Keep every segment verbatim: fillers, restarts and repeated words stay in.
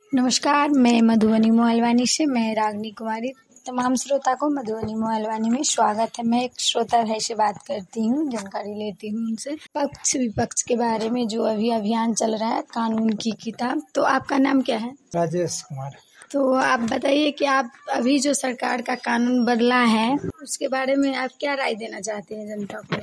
नमस्कार, मैं मधुबनी मोहलवानी से मैं रागनी कुमारी। तमाम श्रोता को मधुबनी मोहलवानी में स्वागत है। मैं एक श्रोता भाई से बात करती हूँ, जानकारी लेती हूँ उनसे पक्ष विपक्ष के बारे में जो अभी अभियान चल रहा है कानून की किताब। तो आपका नाम क्या है? राजेश कुमार। तो आप बताइए कि आप अभी जो सरकार का कानून बदला है उसके बारे में आप क्या राय देना चाहते हैं जनता को?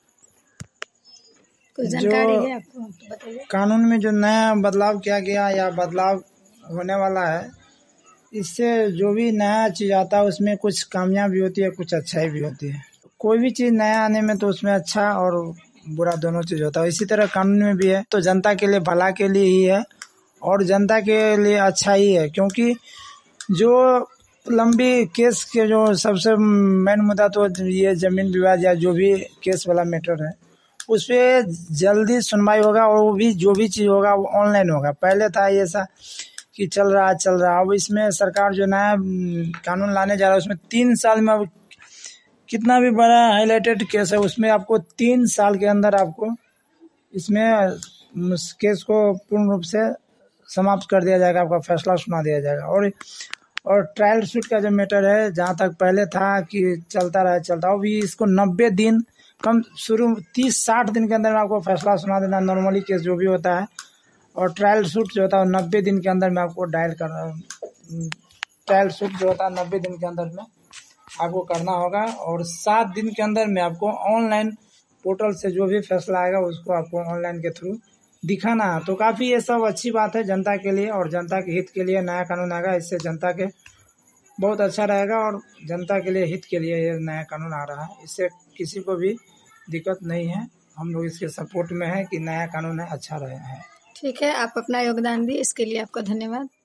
कुछ जानकारी है आपको? बताइए। कानून में जो नया बदलाव किया गया या बदलाव होने वाला है, इससे जो भी नया चीज़ आता है उसमें कुछ कामयाबी भी होती है, कुछ अच्छाई भी होती है। कोई भी चीज़ नया आने में तो उसमें अच्छा और बुरा दोनों चीज़ होता है। इसी तरह कानून में भी है, तो जनता के लिए भला के लिए ही है और जनता के लिए अच्छा ही है। क्योंकि जो लंबी केस के जो सबसे मेन मुद्दा तो ये ज़मीन विवाद या जो भी केस वाला मैटर है उस पर जल्दी सुनवाई होगा और वो भी जो भी चीज़ होगा वो ऑनलाइन होगा। पहले था ऐसा कि चल रहा चल रहा अब इसमें सरकार जो नया कानून लाने जा रहा है उसमें तीन साल में अब कितना भी बड़ा हाईलाइटेड केस है उसमें आपको तीन साल के अंदर आपको इसमें केस को पूर्ण रूप से समाप्त कर दिया जाएगा, आपका फैसला सुना दिया जाएगा। और और ट्रायल सूट का जो मैटर है, जहाँ तक पहले था कि चलता रहा चलता अभी इसको नब्बे दिन कम शुरू तीस साठ दिन के अंदर में आपको फैसला सुना देना नॉर्मली केस जो भी होता है। और ट्रायल सूट जो होता है नब्बे दिन के अंदर में आपको डायल करना ट्रायल सूट जो होता है नब्बे दिन के अंदर में आपको करना होगा। और सात दिन के अंदर में आपको ऑनलाइन पोर्टल से जो भी फैसला आएगा उसको आपको ऑनलाइन के थ्रू दिखाना है। तो काफ़ी ये सब अच्छी बात है जनता के लिए और जनता के हित के लिए नया कानून आएगा। इससे जनता के बहुत अच्छा रहेगा और जनता के लिए हित के लिए ये नया कानून आ रहा है। इससे किसी को भी दिक्कत नहीं है। हम लोग इसके सपोर्ट में हैं कि नया कानून है, अच्छा रहे हैं। ठीक है, आप अपना योगदान दिए, इसके लिए आपका धन्यवाद।